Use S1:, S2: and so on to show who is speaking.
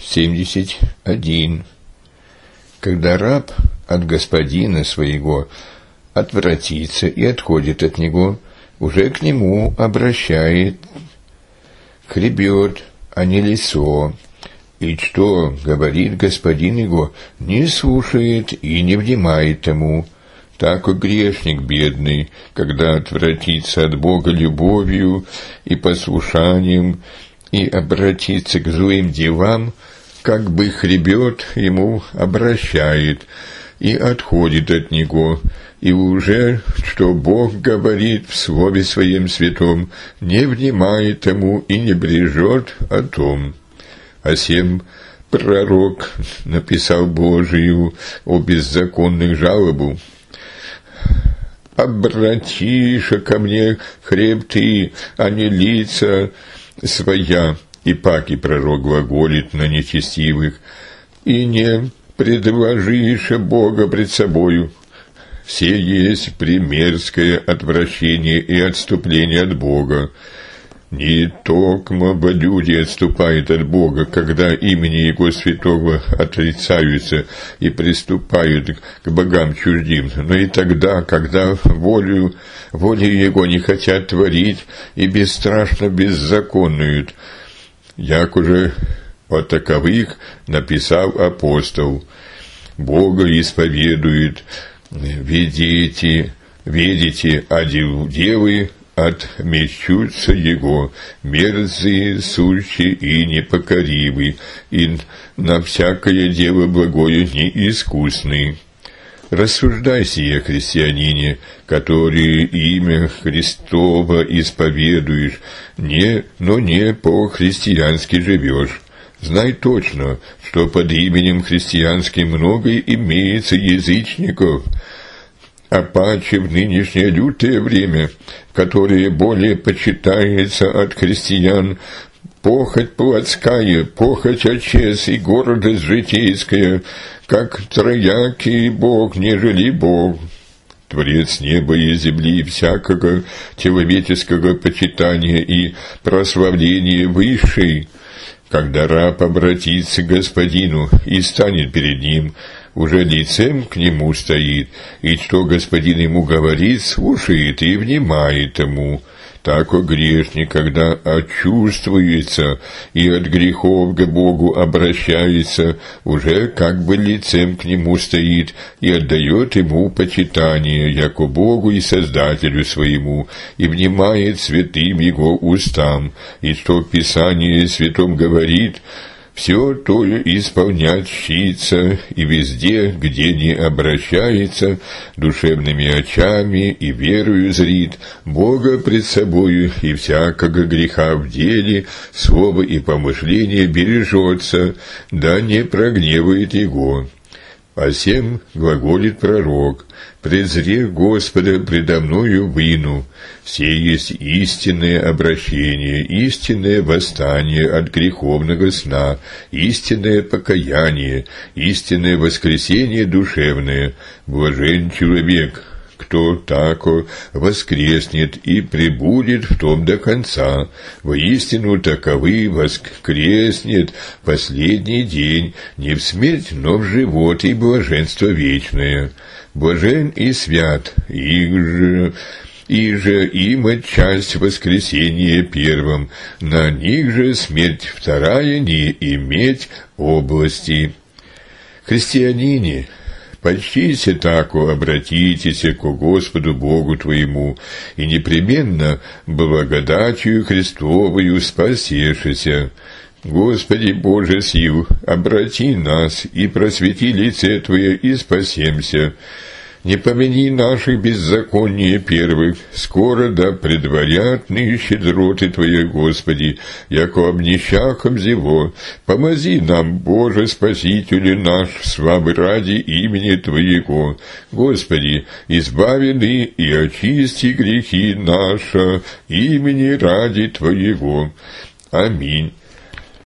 S1: 71. Когда раб от господина своего отвратится и отходит от него, уже к нему обращает хребет, а не лицо, и что говорит господин его, не слушает и не внимает тому. Так и грешник бедный, когда отвратится от Бога любовью и послушанием и обратится к злым делам, как бы хребет ему обращает и отходит от него, и уже, что Бог говорит в Слове Своем Святом, не внимает тому и не брежет о том. А сем пророк написал Божию о беззаконных жалобу. «Обратиша ко мне хребты, а не лица своя». И паки пророк глаголит на нечестивых. «И не предложиша Бога пред собою». Все есть примерское отвращение и отступление от Бога. Не токмо бы люди отступают от Бога, когда имени Его Святого отрицаются и приступают к богам чуждым, но и тогда, когда волю Его не хотят творить и бесстрашно беззаконуют, як уже о таковых написал апостол. Бога исповедует, видите, а девы отмечутся Его, мерзые, сущие и непокоривы, и на всякое дело благое неискусны. Рассуждай сие, христианине, которые имя Христово исповедуешь, но не по-христиански живешь. Знай точно, что под именем христианским много имеется язычников, а паче в нынешнее лютое время, которое более почитается от христиан, похоть плотская, похоть очес и гордость житейская, как троякий Бог, нежели Бог, Творец неба и земли, всякого человеческого почитания и прославления высшей. Когда раб обратится к господину и станет перед ним, уже лицем к нему стоит, и что господин ему говорит, слушает и внимает ему. Так и грешник, когда очувствуется и от грехов к Богу обращается, уже как бы лицем к нему стоит и отдает ему почитание, яко Богу и Создателю своему, и внимает святым его устам, и что в Писании Святом говорит, все то исполнять щится, и везде, где не обращается, душевными очами и верою зрит, Бога пред собою и всякого греха в деле, слова и помышления бережется, да не прогневает его. О сем глаголит пророк: «Презри Господа предо мною вину». Все есть истинное обращение, истинное восстание от греховного сна, истинное покаяние, истинное воскресение душевное. Блажен человек, кто тако воскреснет и пребудет в том до конца. Воистину таковы воскреснет последний день, не в смерть, но в живот и блаженство вечное. Блажен и свят, иже им часть воскресения первым, на них же смерть вторая не иметь области. Христианине, почтися тако, обратитесь ко Господу Богу твоему, и непременно благодатью Христовою спасешися. Господи Боже сил, обрати нас и просвети лице Твое, и спасемся. Не помяни наших беззакония первых, скоро да предварят щедроты Твоей, Господи, яко обнищахом зело. Помози нам, Боже Спасителю наш, славы ради имени Твоего. Господи, избавены и очисти грехи наши, имени ради Твоего. Аминь.